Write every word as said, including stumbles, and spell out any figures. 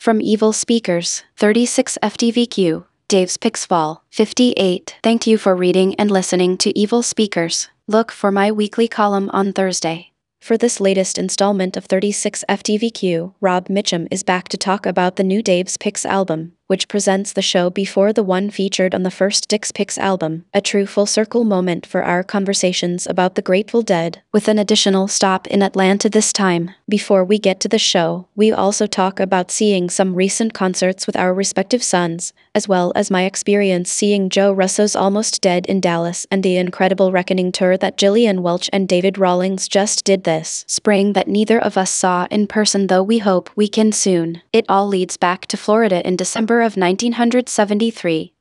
From Evil Speakers, thirty-six F T V Q, Dave's Picks Fall, fifty-eight. Thank you for reading and listening to Evil Speakers. Look for my weekly column on Thursday. For this latest installment of thirty-six F T V Q, Rob Mitchum is back to talk about the new Dave's Picks album, which presents the show before the one featured on the first Dick's Picks album, a true full-circle moment for our conversations about the Grateful Dead, with an additional stop in Atlanta this time. Before we get to the show, we also talk about seeing some recent concerts with our respective sons, as well as my experience seeing Joe Russo's Almost Dead in Dallas and the incredible Reckoning tour that Gillian Welch and David Rawlings just did this spring that neither of us saw in person, though we hope we can soon. It all leads back to Florida in December of nineteen seventy-three.